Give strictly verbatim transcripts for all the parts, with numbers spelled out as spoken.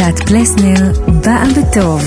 מתת פלסנר, באה בטוב.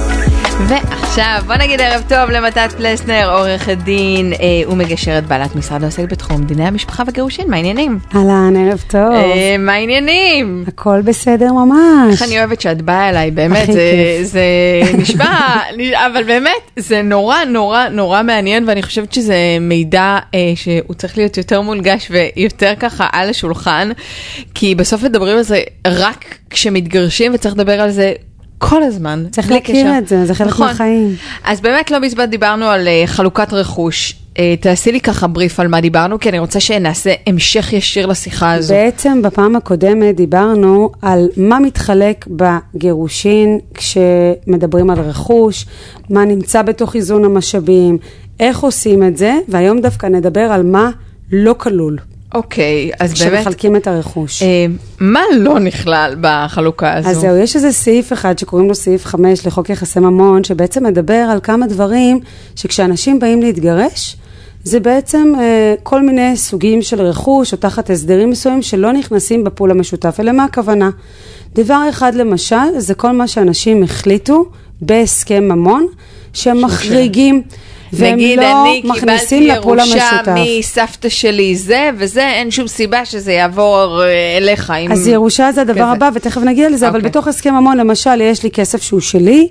ועכשיו בוא נגיד ערב טוב למתת פלסנר, עורכת דין אה, ומגשרת בעלת משרד העוסק בתחום דיני המשפחה וגירושין. מה העניינים? אהלן, ערב טוב. אה, מה העניינים? הכל בסדר ממש. איך אני אוהבת שאת באה אליי, באמת, זה, זה נשמע, אבל באמת, זה נורא נורא נורא מעניין, ואני חושבת שזה מידע אה, שהוא צריך להיות יותר מונגש ויותר ככה על השולחן, כי בסוף מדברים על זה רק כשמתגרשים, וצריך לדבר על זה כל הזמן. צריך להכיר את זה, זה חלק נכון. מהחיים. אז באמת לא מזמן דיברנו על uh, חלוקת רכוש. Uh, תעשי לי ככה בריף על מה דיברנו, כי אני רוצה שנעשה המשך ישיר לשיחה הזו. בעצם בפעם הקודמת דיברנו על מה מתחלק בגירושין כשמדברים על רכוש, מה נמצא בתוך איזון המשאבים, איך עושים את זה, והיום דווקא נדבר על מה לא כלול. אוקיי, אז באמת... כשמחלקים את הרכוש. אה, מה לא נכלל בחלוקה הזו? אז זהו, יש איזה סעיף אחד שקוראים לו סעיף חמש לחוק יחסי ממון, שבעצם מדבר על כמה דברים שכשאנשים באים להתגרש, זה בעצם אה, כל מיני סוגים של רכוש או תחת הסדרים מסוים שלא נכנסים בפול המשותף. אלא מה הכוונה? דבר אחד למשל, זה כל מה שאנשים החליטו בהסכם ממון, שהם מחריגים. נגיד, לא אני קיבלתי ירושה מסבתא שלי זה וזה, אין שום סיבה שזה יעבור אליך. אז ירושה זה הדבר הבא, ותכף נגיע לזה, אבל בתוך הסכם ממון, למשל, יש לי כסף שהוא שלי,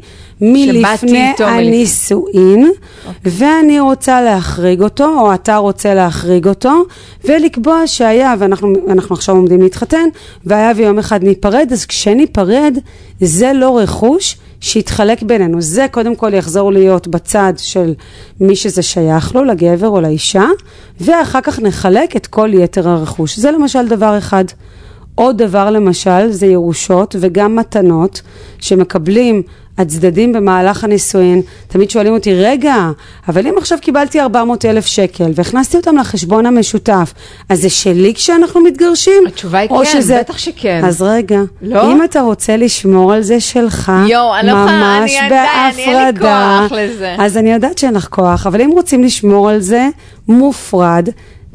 מלפני הנישואין, ואני רוצה להחריג אותו, או אתה רוצה להחריג אותו, ולקבוע שהיה, ואנחנו עכשיו עומדים להתחתן, והיה ויום אחד ניפרד, אז כשניפרד, זה לא רכוש, שיתחלק בינינו. זה קודם כל יחזור להיות בצד של מי שזה שייך לו, לגבר או לאישה, ואחר כך נחלק את כל יתר הרכוש. זה למשל דבר אחד. עוד דבר למשל זה ירושות וגם מתנות שמקבלים הצדדים במהלך הנישואין. תמיד שואלים אותי, רגע, אבל אם עכשיו קיבלתי ארבע מאות אלף שקל והכנסתי אותם לחשבון המשותף, אז זה שלי כשאנחנו מתגרשים? התשובה היא כן, שזה... בטח שכן. אז רגע, לא? אם אתה רוצה לשמור על זה שלך, יו, אני ממש אני בהפרדה, אני אין לי כוח לזה. אז אני יודעת שאין לך כוח, אבל אם רוצים לשמור על זה מופרד,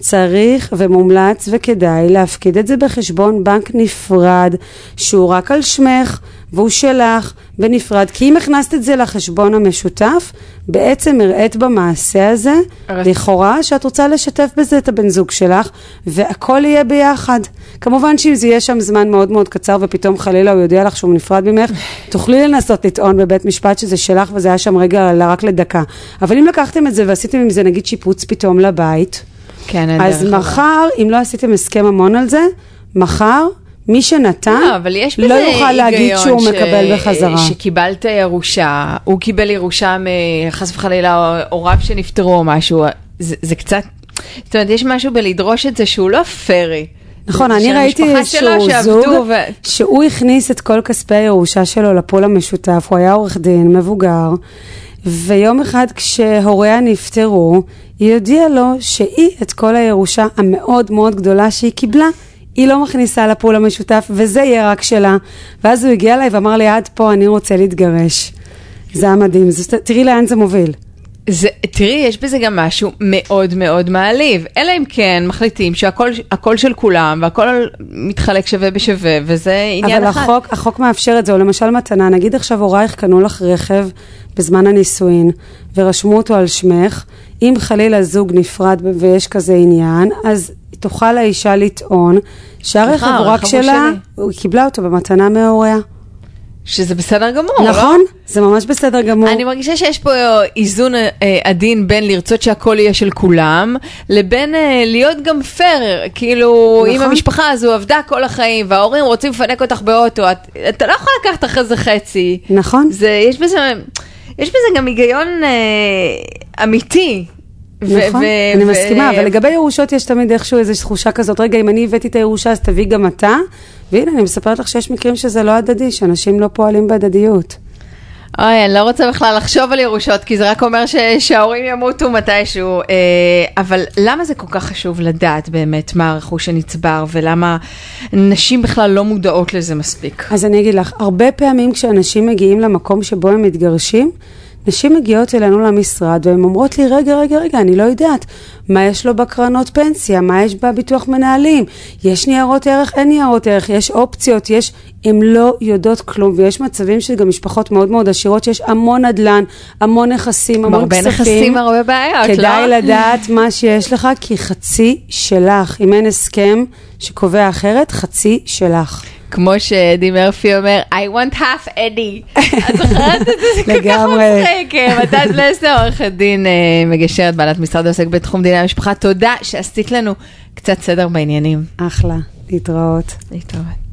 צריך ומומלץ וכדאי להפקיד את זה בחשבון בנק נפרד, שהוא רק על שמך והוא שלך ונפרד, כי אם הכנסת את זה לחשבון המשותף, בעצם הראית במעשה הזה, לכאורה שאת רוצה לשתף בזה את הבן זוג שלך, והכל יהיה ביחד. כמובן שאם זה יהיה שם זמן מאוד מאוד קצר, ופתאום חלילה הוא יודע לך שהוא נפרד ממך, תוכלי לנסות לטעון בבית משפט שזה שלך, וזה היה שם רגע רק לדקה. אבל אם לקחתם את זה ועשיתם עם זה נגיד שיפוץ פתאום לבית, כן, אז מחר, אם לא עשיתם הסכם המון על זה, מחר מי שנתן לא, לא יוכל להגיד שהוא ש... מקבל בחזרה. שקיבלת ירושה, הוא קיבל ירושה מחס וחלילה הוריו שנפטרו או משהו, זה, זה קצת, זאת אומרת, יש משהו בלדרוש את זה שהוא לא פרי. נכון, אני ראיתי איזשהו זוג ו... שהוא הכניס את כל כספי הירושה שלו לפול המשותף, הוא היה עורך דין מבוגר, ויום אחד כשהוריה נפטרו, היא הודיעה לו שהיא את כל הירושה המאוד מאוד גדולה שהיא קיבלה, היא לא מכניסה לפול המשותף, וזה יהיה רק שלה. ואז הוא הגיע אליי ואמר לי, עד פה אני רוצה להתגרש. זה היה מדהים. זה, תראי לאן זה מוביל. זה, תראי, יש בזה גם משהו מאוד מאוד מעליב. אלא אם כן מחליטים שהכל הכל של כולם, והכל מתחלק שווה בשווה, וזה עניין אבל אחד. החוק, החוק מאפשר את זה, או למשל מתנה, נגיד עכשיו הורייך קנו לך רכב בזמן הנישואין, ורשמו אותו על שמך, אם חלילה זוג נפרד ויש כזה עניין, אז תוכל האישה לטעון שהרכב הוא רק שלה, הוא קיבלה אותו במתנה מההוריה. שזה בסדר גמור, נכון? לא? זה ממש בסדר גמור. אני מרגישה שיש פה איזון אה, עדין בין לרצות שהכל יהיה של כולם, לבין אה, להיות גם פייר, כאילו נכון? אם המשפחה הזו עבדה כל החיים, וההורים רוצים לפנק אותך באוטו, את, אתה לא יכול לקחת אחרי זה חצי. נכון. זה, יש בזה, יש בזה גם היגיון אה, אמיתי. נכון, אני מסכימה, אבל לגבי ירושות יש תמיד איכשהו איזו תחושה כזאת, רגע, אם אני הבאתי את הירושה, אז תביא גם אתה, והנה, אני מספרת לך שיש מקרים שזה לא הדדי, שאנשים לא פועלים בהדדיות. אוי, אני לא רוצה בכלל לחשוב על ירושות, כי זה רק אומר שההורים ימותו מתישהו, אבל למה זה כל כך חשוב לדעת באמת מה הרכוש שנצבר, ולמה נשים בכלל לא מודעות לזה מספיק? אז אני אגיד לך, הרבה פעמים כשאנשים מגיעים למקום שבו הם מתגרשים, נשים מגיעות אלינו למשרד, והן אומרות לי, רגע, רגע, רגע, אני לא יודעת, מה יש לו בקרנות פנסיה, מה יש בביטוח מנהלים, יש ניירות ערך, אין ניירות ערך, יש אופציות, יש, הן לא יודעות כלום, ויש מצבים שגם משפחות מאוד מאוד עשירות, שיש המון נדל"ן, המון נכסים, המון כספים. הרבה נכסים, הרבה בעיות, לא? כדאי לדעת מה שיש לך, כי חצי שלך, אם אין הסכם שקובע אחרת, חצי שלך. כמו שאדי מרפי אומר, I want half Eddie. את זוכרת את זה? זה כל כך מצחיק. מתת לסר, עורכת דין מגשרת, בעלת משרד העוסק בתחום דיני המשפחה. תודה שעשית לנו קצת סדר בעניינים. אחלה, להתראות. להתראות.